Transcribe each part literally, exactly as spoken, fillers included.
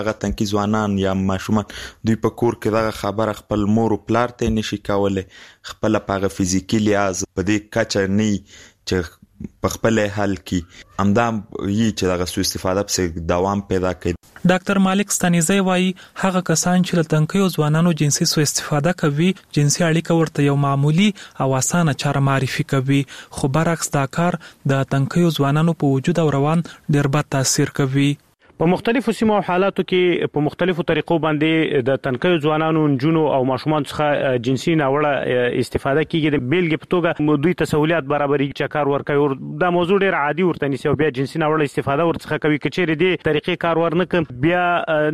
هغه تنکي ځوانان یا ماشومان دوی په کور کې دغه خبره خپل مور او پلار ته نشي کولای، خپل په هغه فزیکي لحاظ په دې کچه نه چې په خپل حل کې همدا یي چې دغه سوء استفاده په دوام پیدا کوي. ډاکټر مالک ستانیزی وایي هغه کسان چې له تنکیو ځوانانو جنسي سوء استفاده کوي جنسي اړیکه ورته یو معمولی او اسانه چاره معرفي کوي، خو برعکس دا کار د تنکیو ځوانانو په وجود او روان ډېر بد تاثیر کوي. په مختلفو سیمو او حالاتو کې په مختلفو طریقو باندې د تنکیو ځوانانو نجونو او ماشومان څخه جنسي ناوړه استفاده کیږي. د بیلګې په توګه دوی ته سہولیات برابري چې کار ورکوي، دا موضوع ډېر عادي ورته نیسي او بیا جنسي ناوړه استفاده ورڅخه کوي. کچېرې دې طریقې کار ورنکړي بیا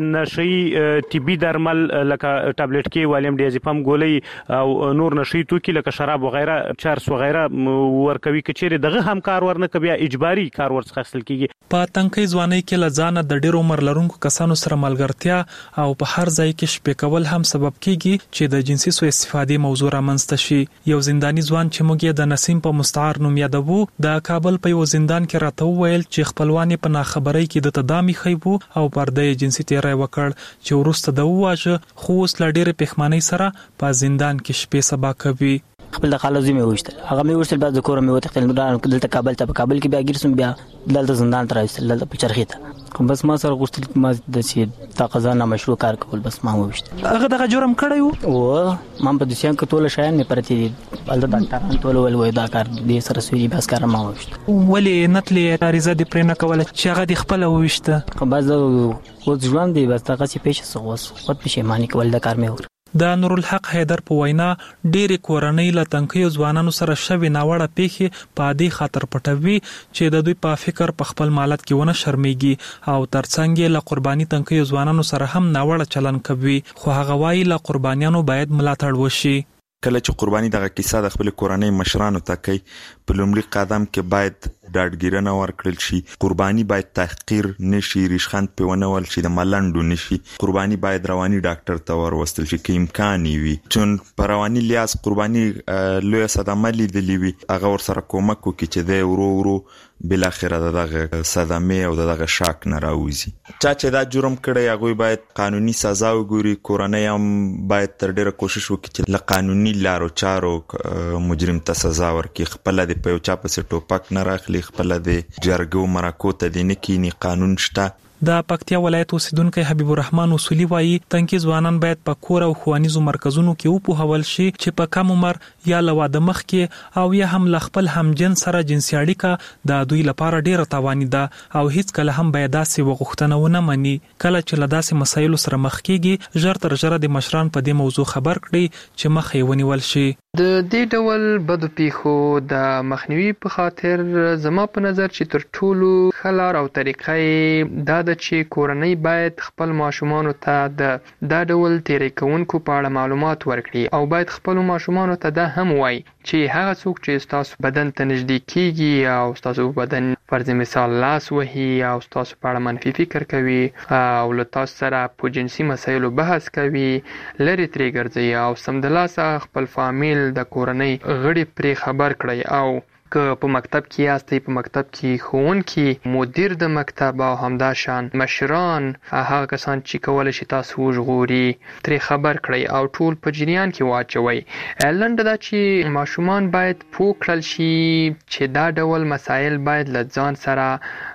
نشي طبي درمل لکه ټابلیټ کې والیم ډیازپام ګولۍ او نور نشي توکي لکه شراب وغیرہ چرس وغیرہ ورکوي. کچېرې دغه هم کار ورنکړي بیا اجباري کار ورڅخه اخیستل کیږي. په تنکي ځواني کې لزانه د ډېر عمر لرونکو کسانو سره ملګرتیا او په هر ځای کې شپې کول هم سبب کیږي چې د جنسي سوء استفادې موضوع رامنځته شي. یو زنداني ځوان چې موږ یې د نسیم په مستعار نوم یادوو د کابل په یو زندان کې راته وویل چې خپلوان په ناخبرۍ کې د تدامي خیبو او پرده جنسي تیری وکړ چې وروسته د واجه خو اوس لا ډېر پښمنۍ سره په زندان کې شپې سبا کوي. خپل د خالو زمي وشتل هغه مې وشتل بعد د کور مې وتختل دلته کابل ته په کابل کې بیا ګرسم بیا دلته زندان تر راځل دلته په چرخې ته بس ما سره غوښتل ما د سي د قضا نه مشروع کار کول بس ما وشتل. هغه دغه جرم کړی وو ما په دسیان کې ټول شایان مې پرتی دي بل د ډاکټران ټول ول وای دا کار دې سره سوي بس کار ما وشتل. ولې نتلې اړیزه دې پرې نه کوله چې هغه دې خپل وشته؟ خو بس او ځوان دی بس هغه چې پېښه سغوس خود پښیمانی کول د کار مې وکړ. د نورالحق حیدر په وینا ډېرې کورنۍ له تنکیو ځوانانو سره شوې ناوړه پیښې په دې خاطر پټوي چې د دوی په فکر په خپل مالت کې ونه شرمېږي او ترڅنګ یې له قرباني تنکیو ځوانانو سره هم ناوړه چلن کوي. خو هغه وایي له قربانیانو باید ملاتړ وشي. کله چې قرباني دغه کیسه د خپل کورنۍ مشرانو ته کوي په لومړي قدم کې باید ډاډګیرنه ورکړل شي. قرباني باید تحقیر نشي، ریشخند په ونول شي، د ملنډو نشي. قرباني باید رواني ډاکټر ته وروستل شي که امکان وي، چون په رواني لیاز قرباني لویه صدمه لیدلې وي هغه ورسره کومک وکړي چې دی ورو ورو بل اخره دغه صدمه او دغه شاک نه راوځي. چا چې دا جرم کړی هغه باید قانوني سزا وګوري. کورنۍ هم باید تر ډیره کوشش وکړي چې له قانوني لارو چارو مجرم ته سزا ورکړي. خپل د په یو چا پسې ټوپک نه راخلي، خپل د جرګو مرکو ته د نکینی قانون شته. د پکتیا ولایت اوسیدونکو حبیب الرحمن اصولي وایي تنکي ځوانان باید په کور او ښوونیزو مرکزونو کې وپوهول شي چې په کم عمر یا له واده مخکې او یا هم له خپل همجنس سره جنسي اړیکه د دوی لپاره ډېره تاواني ده او هیڅ کله هم باید داسې وغوښتنه ونه مني. کله چې له داسې مسایلو سره مخ کېږي ژر تر ژره د مشران په دې موضوع خبر کړي چې مخ یې ونیول شي. د دې ډول بدو پیښو د مخنیوي په خاطر زما په نظر چې تر ټولو ښه لار او طریقه دا ده چې کورنۍ باید خپل ماشومانو ته د دا ډول تیری کوونکو په اړه معلومات ورکړي او باید خپل ماشومانو ته دا هم وایي چې هغه څوک چې ستاسو بدن ته نږدې کیږي او ستاسو بدن فرض مثال لاس وهي او ستاسو په اړه منفي فکر کوي او له تاسو سره په جنسي مسایلو بحث کوي لري ترې ګرځي او سمدلاسه خپل فامیل د کورنۍ غړي پرې خبر کړئ او که په مکتب کې یاستئ په مکتب کې ښوونکي مدیر د مکتب او همدا شان مشران هغه کسان چې کولی شي تاسو وژغوري ترې خبر کړئ او ټول په جریان کې واچوئ. لنډه دا چې ماشومان باید پوه کړل شي چې دا ډول مسایل باید له ځان سره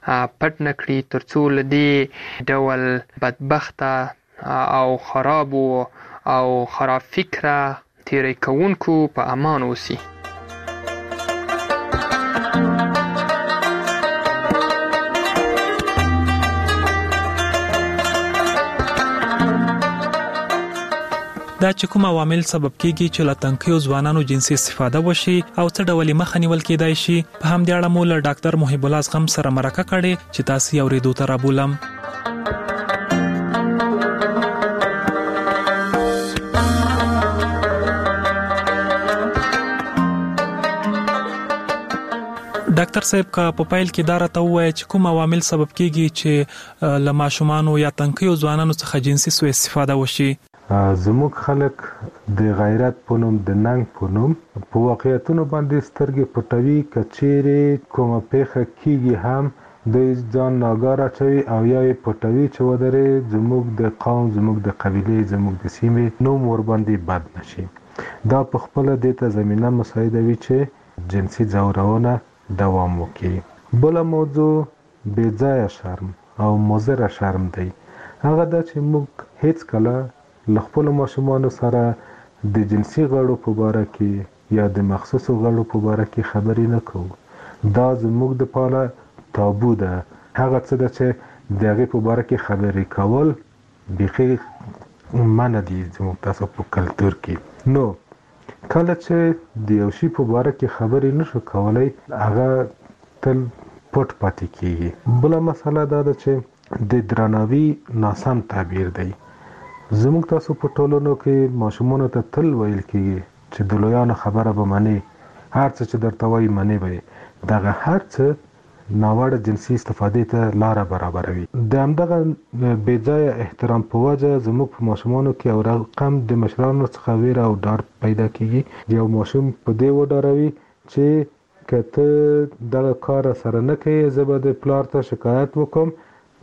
پټ نه کړي تر څو له دې ډول بدبخته او خرابو او خراب فکره تیری کوونکو په امان اوسي. دا چې کوم عوامل سبب کیږي چې له تنکیو ځوانانو جنسي استفاده وشي او څه ډول مخه نیول کېدای شي په همدې اړه مو له ډاکټر محب الله زغم سره مرکه کړې چې تاسو یې اورېدو ته رابولم. ډاکټر صاحب کا په پایل کې دا راته وایي چې کوم عوامل سبب کیږي چې له ماشومانو یا تنکیو ځوانانو څخه جنسي سوء استفاده وشي. زموږ خلک د غیرت په نوم د ننګ په نوم په واقعیتونو باندې سترګې پټوي. که چیرې کومه پیښه کیږي هم دوی ځان ناګاره چوي او یا یې پټوي چې ودرې زموږ د قوم، زموږ د قبیلې، زموږ د سیمې نوم ورباندې بد نشي. دا په خپله دې ته زمینه مساعدوي چې جنسي ځورونه دوام وکړي. بله موضوع بې ځایه شرم او مضره شرم دی. هغه دا چې موږ هیڅ کله له خپلو ماشومانو سره د جنسي غړو په باره کې یا د مخصوصو غړو په باره کې خبرې نه کوو. دا زموږ د پاره تابو ده. هغه څه ده چې د هغې په باره کې خبرې کول بیخي منع دي زموږ تاسو په کلتور کې. نو کله چې د یو شي په باره کې خبرې نشو کولی هغه تل پټ پاتې کېږي. بله مسله دا ده چې د درناوي ناسم تعبیر دی. زموږ تاسو په ټولنو کې ماشومانو ته تل ویل کېږي چې د لویانو خبره به منې، هر څه چې درته وایي منې به یې. دغه هر څه ناوړه جنسي استفادې ته لاره برابروي. د همدغه بې ځایه احترام په وجه زموږ په ماشومانو کې یو رقم د مشرانو څخه ویره او ډار پیدا کېږي. یو ماشوم په دې وډاروي چې که ته دغه کار سره نه کوې زه به د پلار ته شکایت وکړم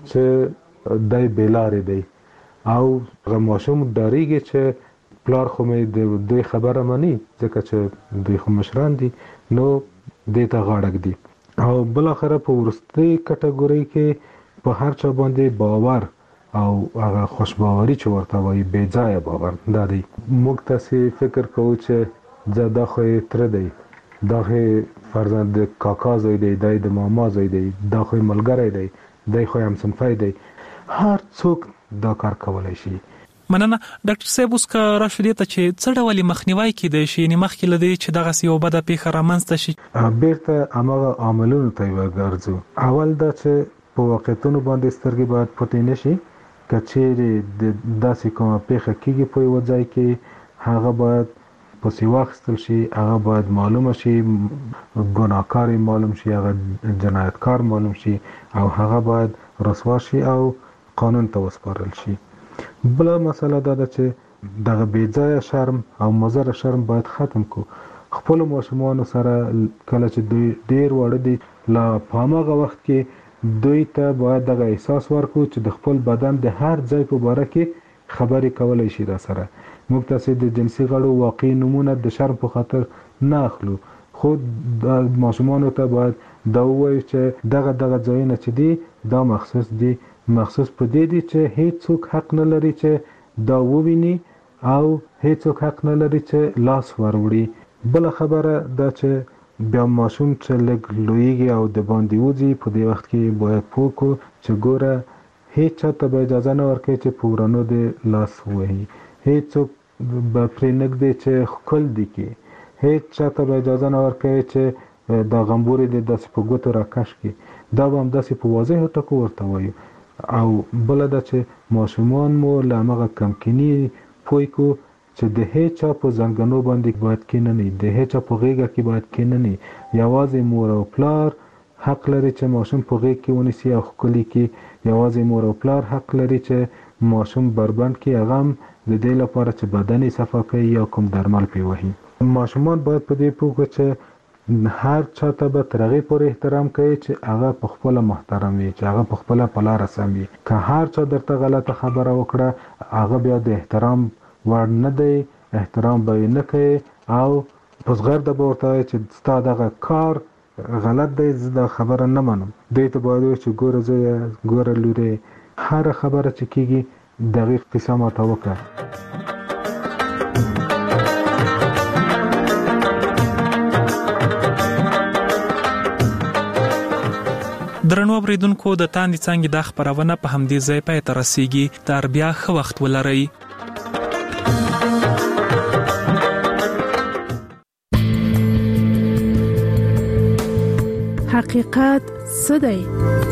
چې دی بې لارې دی، او هغه ماشوم ډارېږي چې پلار خو مې د دوی خبره مني ځکه چې دوی خو مشران دي، نو دې ته غاړه ږدي. او بالاخره په وروستۍ کټګورۍ کې په هر چا باندې باور او هغه خوشباوري چې ورته وایي بې ځایه باور دا دی. موږ تاسې فکر کوو چې زه دا خو یې تره دی، دا خو یې فرضاً د کاکا زوی دی، دی د ماما زوی دی، دا خو یې ملګری دی، دی خو یې همصنفی دی. هر څوک دا کار کولی شي. مننه ډاکټر صاحب. اوس که راشو دې ته چې څه ډول مخنیوی کیدای شي، یعنې مخکې له دې چې دغسې یو بده پیښه رامنځته شي؟ بیرته هماغه عاملونو ته یې وګرځو. اول دا چې په واقعیتونو باندې سترګې باید پټې نه شي. که چیرې د داسې کومه پیښه کېږي په یوه ځای کې هغه باید پسې واخیستل شي، هغه باید معلومه شي، ګناهکار یې معلوم شي، هغه جنایتکار معلوم شي او هغه باید رسوا شي او قانون ته وسپارل شي. بله مسله دا ده چې دغه بې ځایه شرم او مضره شرم باید ختم کو. خپلو ماشومانو سره کله چې دوی ډېر واړه دي لا په هماغه وخت کې دوی ته باید دغه احساس ورکو چې د خپل بدن د هر ځای په باره کې خبرې کولی شي را سره. موږ تاسې د جنسي غړو واقعي نومونه د شرم په خاطر نه اخلو، خو د ماشومانو ته باید دا ووایو چې دغه دغه ځایونه چې دي دا مخصوص دي، مخصوص په دې دي چې هیڅوک حق نه لري چې دا وویني او هیڅوک حق نه لري چې لاس وروړي. بله خبره دا چې بیا ماشوم چې لږ لویږي او د باندې وځي په دې وخت کې باید پوه کړو چې ګوره هیڅ چا ته به اجازه نه ورکوي چې په ورانو دې لاس ووهي، هیڅوک به پرې نږدې چې ښکل دي کړي، هیڅ چا ته به اجازه نه ورکوي چې دا غمبورې دې داسې په ګوتو راکش کړي. دا به همداسې په واضحو ټکو ورته وایو. او بله ده چې ماشومان مو له همغه کمکیني پوه کړو چې د هیڅ چا په زنګنو باندې باید کېنني، د هیڅ چا په غېږه کې باید کېنني. یوازې مور او پلار حق لري چې ماشوم په غېږ کې ونیسي او ښکلي کړي. یوازې مور او پلار حق لري چې ماشوم بربند کړي، هغه هم د دې لپاره چې بدن یې صفا کوي یا کوم درمل پرې وهي. ماشومان باید په دې پوه کړو چې هر چا ته به تر هغې پورې احترام کوي چې هغه په خپله محترم وي، چې هغه په خپله په لاره سم وي. که هر چا درته غلطه خبره وکړه هغه بیا د احترام وړ نه دی، احترام به یې نه کوي او په زغرده به ورته وایي چې ستا دغه کار غلط دی، زه دا خبره نه منم. دوی ته باید وایي چې ګوره زویه، ګوره لورې، هره خبره چې کېږي دقیق قصه ماته وکړه. درنو اوریدونکو، د تاندې څانګې دا خپرونه په همدې ځای پای ته رسیږي. تر بیا ښه وخت ولرئ. حقیقت څه دی؟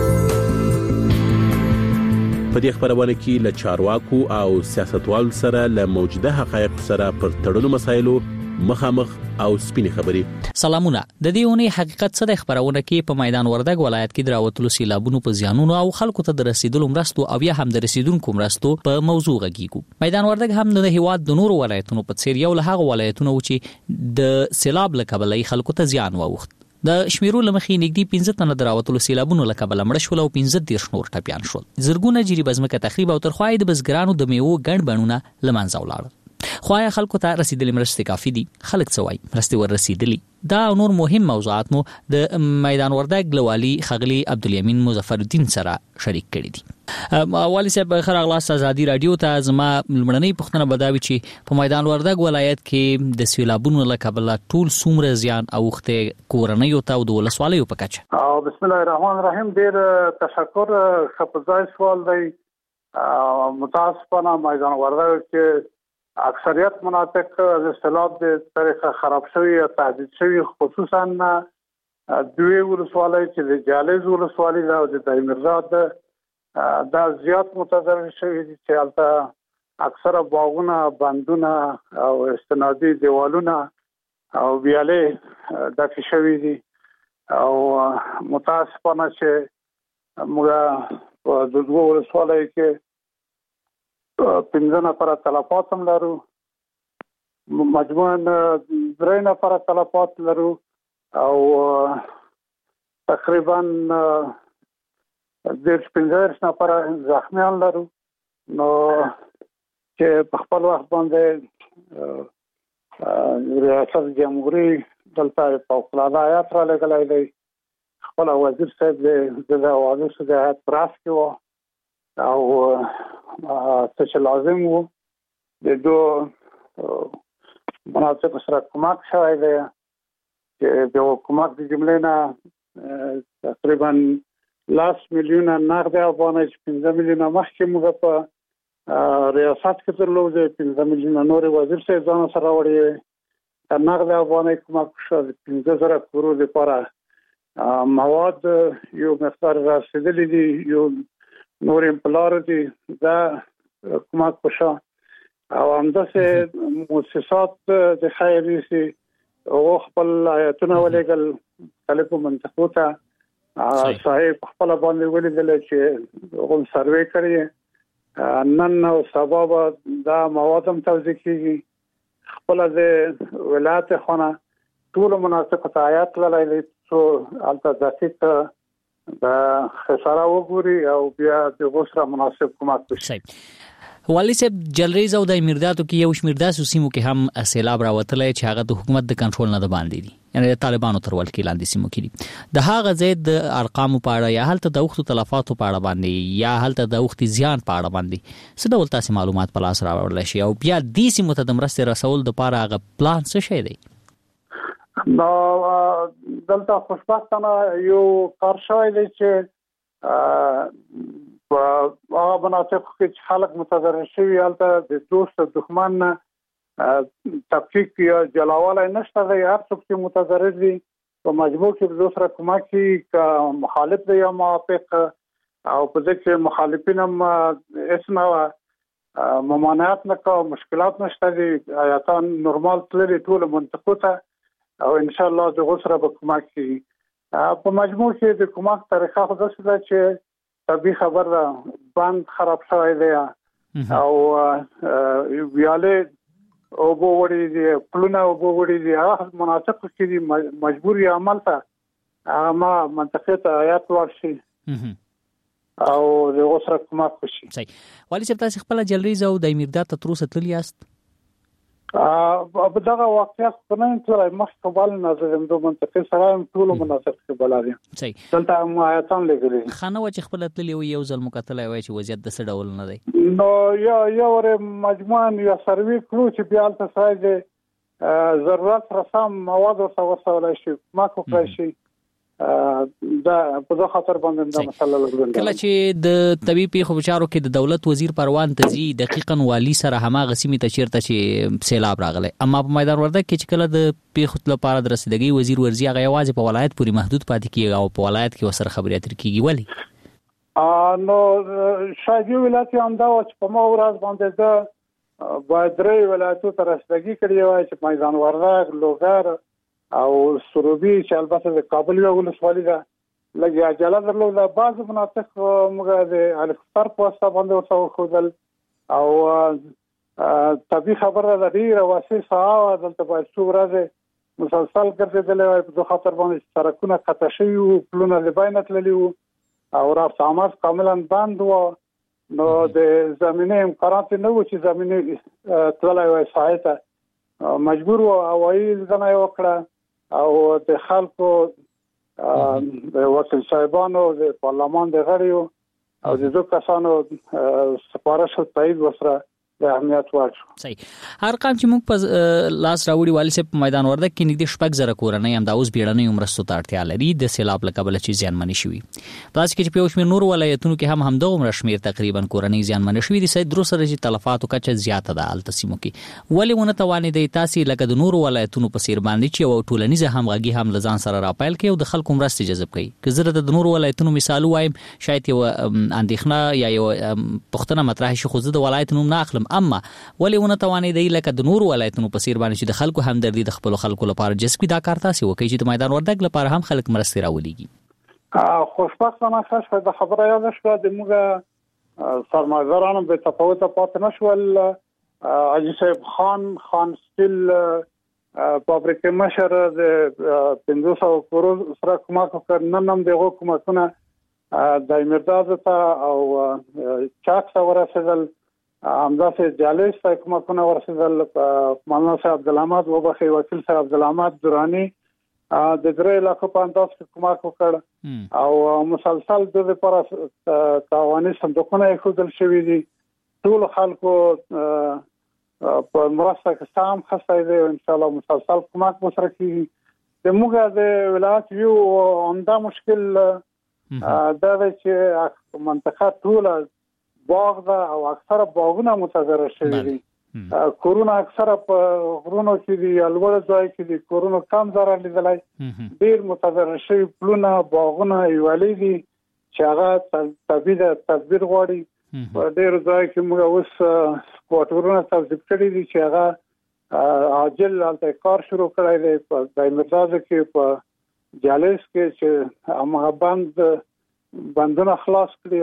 په دې خبرونه کې له چارواکو او سیاستوالو سره له موجوده حقایق سره پر تړلو مسایلو مخامخ او سپینې خبرې. سلامونه. د دې اونۍ حقیقت څه د خبرونه کې په میدان وردګ ولایت کې دراوتلو سیلابونو په زیانونو او خلکو ته د رسیدلو مرستو او یا هم د رسیدونکو مرستو په موضوع غږیږو. میدان وردګ هم د هیواد د نورو ولایتونو په څیر یو له هغه ولایتونو چې د سیلاب له کبله خلکو ته زیان واوښت. د شمیرو لمخې نږدې پنځه تنه دراوتلو سیلابونو له کبله مړه شول او پنځه دیرش نور ټپیان شول. زرګونه جریب ځمکه تخریب او تر خوای د بزګرانو د میوو ګڼ بڼونه له منځه ولاړل. خوای خلکو ته رسیدلې مرستې کافي دي. خلک څه وایي مرستې ور رسیدلې. دا نور مهم موضوعات مو د میدان وردګ لوالي خغلی عبدالیمین مظفر الدین سره شریک کړي دي. والي صاحب خیر اغلاس ازادي رادیو ته زما لمړنۍ پښتنه بداوي چې په میدان وردګ ولایت کې د سیلابونو له کبله ټول څومره زیان اوخته کورنۍ او ته د ولسوالیو په کچه. بسم الله الرحمن الرحیم. ډیر تشکر. خپځای سوال دی. متاسفانه میدان وردګ کې اکثریت مناطق د سیلاب د طریقه خراب شوی یا تهدید شوی، خصوصا دوی ولسوالۍ چې د جالز ولسوالۍ دا د دایمرزاد دا زیات متضرر شوی دي چې البته اکثره باغونه، بندونه او استنادي دیوالونه او ویالې ډکې شوی دي او متاسفانه چې موږ په دوه ولسوالۍ کې پنځه نفر تلفات هم لرو، مجموعاً درې نفر تلفات لرو او تقریباً دیرش پنځه نفر زخمیان لرو. نو چې په خپل وخت باندې ریاست جمهوریت دلته فوق العاده آیات را لګلای دی. خپل وزیر صاحب د حوادثو د آیات پراس کې و او څه چې لازم وو د دوه مناطق سره کومک شوی دی چې د کومک د جملې نه تقریبا لاس میلیونه نقد افغانۍ چې پنځه میلیونه مخکې موږ په ریاست کې درلودې، پنځه میلیونه نور وزیر صاحب ځان سره وړي نقد افغانۍ کومک شو. پنځه زره کورو لپاره مواد یو مقدار رسیدلی دي، یو نور امپلار دي، دا کومک وشو او همداسې مؤسسات د خیریه سي او خپل آیتونه ولېګل خلکو منطقو ته صاحب خپل باندې ولیدل چې هم سروې کړی نن او سبا دا مواد هم توزیع کیږي. خپل د ولایت خونه ټول مناسب آیات لای څو البته دقیق د خساره وګوري او بیا د غوسره مناسب کومک وشي. والي صاحب جلریز او د امیرداتو کې یو شمیر داسې سیمو کې هم سیلاب راوتلی چې هغه د حکومت د کنټرول نه د باندې دي، یعنی د طالبانو تر ولکې لاندې سیمو کې دي. د هغه ځای د ارقامو په اړه یا هلته د اوښتو تلفاتو په اړه باندې یا هلته د اوښتي زیان په اړه باندې څه ډول تاسې معلومات په لاس راوړلی شي او بیا دې سیمو ته د مرستې رسول دپاره هغه پلان څه شی دی؟ نو دلته خوشبختانه یو کار شوی دی چې په هغه مناطقو کې چې خلک متضرر شوي هلته د دوست او دښمن تفکیک یا جلاوالی نشته دی. هر څوک چې متضرر دي په مجموع کې د دوست سره کومک کوي، که مخالف دی یا موافق او په دې کې مخالفین هم اسمه ممانعت نه کوي، مشکلات نشته دي، آیاتان نورمال تللي ټول منطقو ته او ان شاء الله د غوسره به کومک کوي. په مجموع کې د کومک طریقه خو داسې ده چې طبي خبر ده بند خراب شوی دی او ویالې اوبه وړي دي، پلونه اوبه وړي دي، هغه مناطقو کې دي مجبوري عمل ته ما منطقې ته آیات ورشي او د غوسره کومک وشي. صحیح. والي صاحب تاسې خپله جلریز او د امیردات ته تر اوسه تللي یاست؟ په دغه واقعیت په نن تلای مخکې بل نظر هم د منطقې سره هم ټول مناسب کې بلاري. صحیح. دلته هم آیاتان لګلي خانه و چې خپل تللی او یو ځل مکتلای وای چې وضعیت د څه ډول نه دی. نو یا یا ور مجموعاً یا سروي کړو چې بیا تل سره ضرورت رسام مواد او وسوله شي ما کوي شي دا په دغه خاطر باندې دا مسله لګول. کله چې د طبي پیښو بچارو کې د دولت وزیر پروان تزي دقیقاً والی سره هماغه سیمه ته چیرته چې سیلاب راغلی، اما په میدان وردګ کې چې کله د پیښو لپاره د رسیدګۍ وزیر ورزي هغه یوازې په ولایت پورې محدود پاتې کیږي او په ولایت کې وسره خبرې اترې کیږي. ولی نو شاید یو ولایت هم دا چې په ما ورځ باندې دا باید درې ولایتو ته رسیدګي کړې وای چې میدان وردګ، لوګر او سروبي چې البته د کابل یو ولسوالي ده لږه عجله درلوده. بعض مناطق موږ د هلیکوپټر په واسطه باندې ورته وښودل او طبي خبره ده ډېره واسع ساحه دلته باید څو ورځې مسلسل ګرځېدلې وای په خاطر باندې سرکونه قطع شوي وو پلونه له بینه تللي وو او رفت آمد کاملا بند و نو د زمینه امکانات نه و چې زمینه تللای وای ساحه ته مجبور و هوایي ځنه وکړه او د خلکو د وکیل صاحبانو د پارلمان د غړیو او د دوه کسانو سپارښت تایید وسره د اهمیت ورکړ. صحیح. ارقام چې موږ په لاس راوړي والي سه په میدان وردګ کې نږدې شپږ زره کورنۍ هم د اوس بیړنۍ مرستو ته اړتیا لري د سیلاب له کبله چې زیانمن شوي. پلاس کې چې په شمیر نور ولایتونو کې هم همدغه عمر شمیر تقریبا کورنۍ زیانمن شوي دي. سید درو سره چې تلفاتو کچه زیاته ده التسیمو کې ولې ونه توانې د تاسو لکه د نور ولایتونو په سیر باندې چې او ټولنیزه همغږي هم لزان سره راپایل کې او د خلکو مرستې جذب کړي. که زه د نور ولایتونو مثال وایم شاید یو اندېښنه یا یو پښتنه مطرح شي خو زه د ولایتونو نه اخلم اما ولې ونه توانې دی لکه د نور ولایتونو په سیر باندې چې د خلکو همدردي د خپل خلکو لپاره جذبي دا کار تاسو وکړي چې د میدان وردګ لپاره هم خلک مرستې راولېږي. خوشبختانه ښه د خبره یاد شوه د موږ سرمایه‌دارانو به تفاوت پاتې نشول. حاجي صاحب خان خان سټیل فابریکې مشر د پنځه سوه کروڑ سره کومک وکړ. نن هم دغه کومکونه د امیرداد ته او چاک ته ورسېدل همداسې جالس ته کومکونه ورسېدل. مولانا صاحب عبدالحمد وبخښي وکیل صاحب عبدالحمد درانی د درې لکه په انداز کې کومک وکړ او مسلسل د لپاره تعاوني صندوقونه ایښودل شوي دي. ټول خلکو په مرسته کې سام خسته دي ان شاء الله مسلسل کومک وسره کیږي. د موږ د ولایت یو عمده مشکل دا دی چې منطقه ټول باغ ده او اکثره باغونه متضرر شوي دي. کورونه اکثره په غرونو کې دي یا لوړ ځای کې دي کورونه کم ضرر لیدلای ډیر متضرر شوي پلونه باغونه ایوالي دي چې هغه تدبیر تدبیر غواړي. په ډیر ځای کې موږ اوس کوارټرونه تنظیم کړي دي چې هغه عاجل هلته کار شروع کړی دی په دایمرداز کې په جالس کې چې هغه بند بندونه خلاص کړي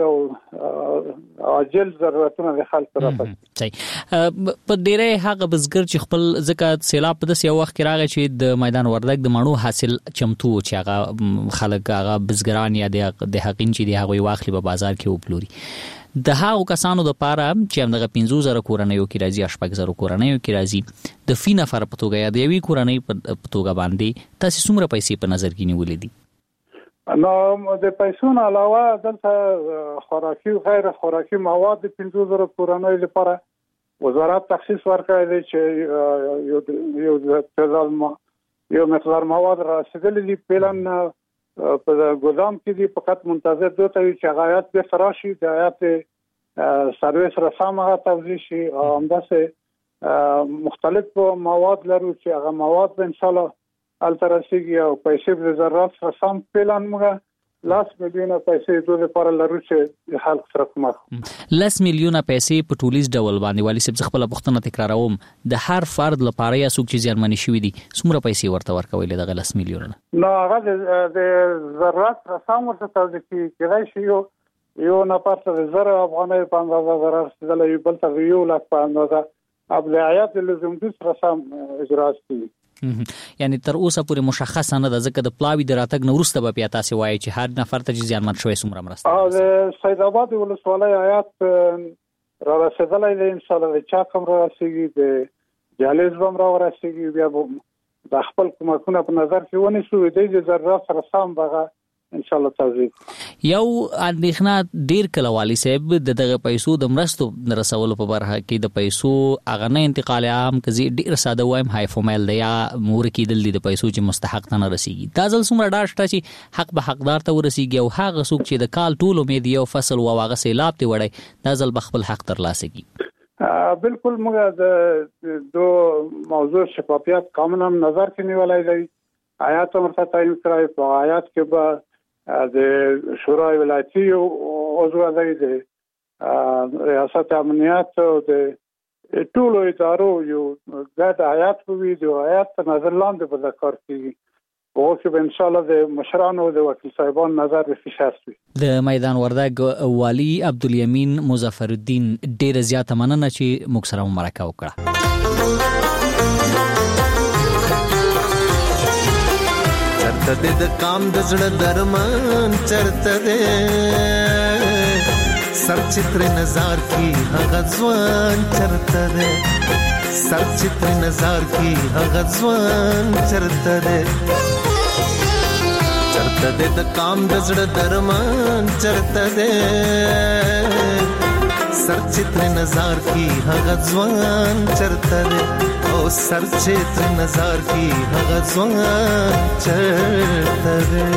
او عاجل ضرورتونه د خلکو راپاتې. صحیح. په ډیره هغه بزګر چې خپل زکات سیلاب په داسې وخت کې راغی چې د میدان وردګ د مڼو حاصل چمتو چې هغه خلک هغه بزګران یا د حقین چې د هغه واخلي په بازار کې وپلوري د هغو کسانو د پاره چې همدغه پنځه زره کورنیو کې راځي شپږ زره کورنیو کې راځي د فی نفر په توګه یا د یوې کورنۍ په توګه باندې تاسو څومره پیسې په نظر کې نیولې دي؟ نو د پیسو نه علاوه دلته خوراکي او غیر خوراکي مواد د پنځه زره کورنۍ لپاره وزارت تخصیص ورکړی دی چې یو یو یو مقدار مواد رسیدلي دي. پلان په ګودام کې دي فقط منتظر دوی ته چې غایات به فراشي د آیات سرویس رسامه توضیح شي او همداسې مختلف مواد لرو چې هغه مواد به ان شاء الله التراسیږي او پیسې د ضرورت سره سم پلان موږ لاس میلیونه پیسې دوی لپاره لرو چې خلک سره کومک. لاس میلیونه پیسې په ټولیز ډول باندې والي صاحب خپل پوښتنه تکراروم د هر فرد لپاره یا څوک چې زیانمن شوي دي څومره پیسې ورته ورکوي دغه لاس میلیونه؟ نو هغه د ضرورت سره سم ورته توضیح کیږي چې یو یو نفر ته زره افغانۍ په اندازه ضرر رسیدلی بل ته یو لک په اندازه ابلعیات لزوم دي سره سم اجراات کیږي. یعنی تر اوسه پورې مشخص نه ده ځکه د پلاوی د راتګ نه وروسته به بیا تاسو وایي چې هر نفر ته زیانمن شوی څومره مرسته. او د سید آباد ولسوالۍ آیات را رسیدلی دی ان شاء الله د چاک هم را رسیږي د جالز هم را رسیږي بیا د خپل کومکونه په نظر کې ونیسو د ضرورت سره سم بغه ان شاء الله توضیح. یو اندېښنه ډیر کله والي صاحب د دغه پیسو د مرستو رسولو په برخه کې د پیسو اغه نه انتقال عام کزي ډیر ساده وایم هاي فورمال دی یا مور کېدل دي د پیسو چې مستحق نه رسیږي. دا ځل څومره ډار شته چې حق به حقدار ته ورسیږي او هغه څوک چې د کال ټول امید یو فصل او هغه سیلاب ته وړي دا ځل به خپل حق ترلاسه کړي. بالکل موږ د دو موضوع شفافیت قانون هم نظر کې نیولای دی. آیات مرته تعین کړای په آیات کې به د شورای ولایتي عضو دی د ریاست امنیت او د ټولو ادارو یو ګډ آیات کوي د آیات په نظر لاندې په ذکر کیږي او چې ان شاء الله د مشرانو د وکیل صاحبان نظر به فشار وي. د میدان وردګ والی عبدالیمین مظفر الدین ډیر زیات مننه چې موږ سره مرکه وکړه. چرته د کام د زړه درمان چرته ده سر چتر نظر کی هغه ځوان چرته ده سر چتر نظر کی هغه ځوان چرته ده چرته ده د کام د زړه درمان چرته ده سر چتر نظر کی هغه ځوان چرته ده او سر چتر نظر کی هغه ځوان چرته ده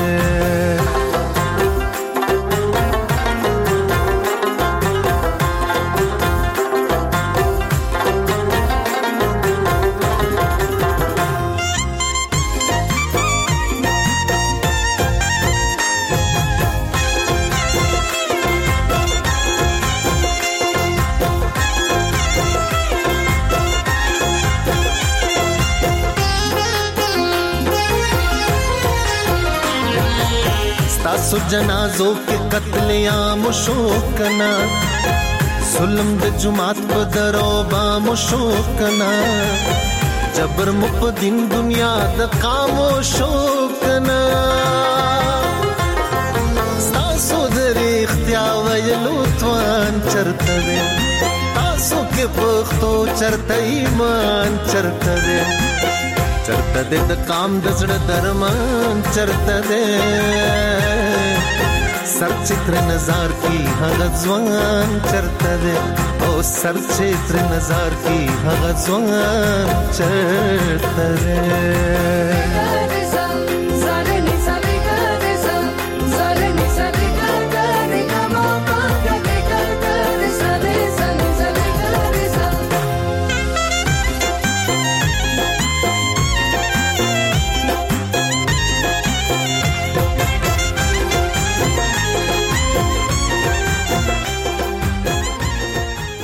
सो जनाजों के कत्लेआम शोकना जुल्म द जुमात बदरोबा मुशोकना जबर मुपदिन दुनिया द कामो शोकना सासो दर इख्तियार वयलू त्वान चरतवे तासो के पख्तो चरते ईमान चरतवे चरता दे द काम दसड़ दरमान चरता दे सर चित्र नजार की हग ज़वान चरता दे ओ सर चित्र नजार की हग ज़वान चरता दे